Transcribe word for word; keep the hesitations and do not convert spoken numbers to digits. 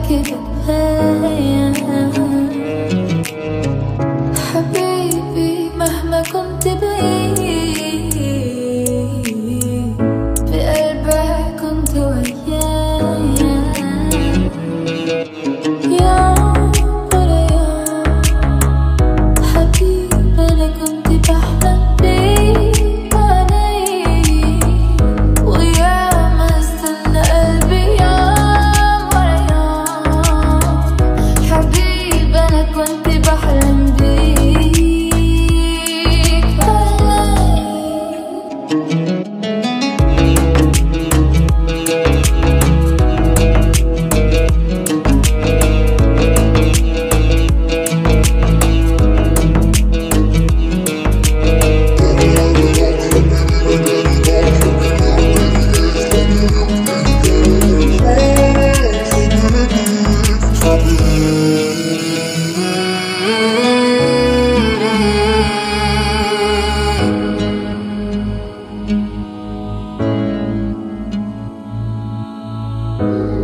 كده باين. حبيبي مهما كنت بعيد بقلبك كنت ويايا. يوم ورا يوم حبيبي أنا كنت بحلم بيك عليك، وياما استنى قلبي يوم ورا يوم. حبيبي أنا كنت بحلم بيك Thank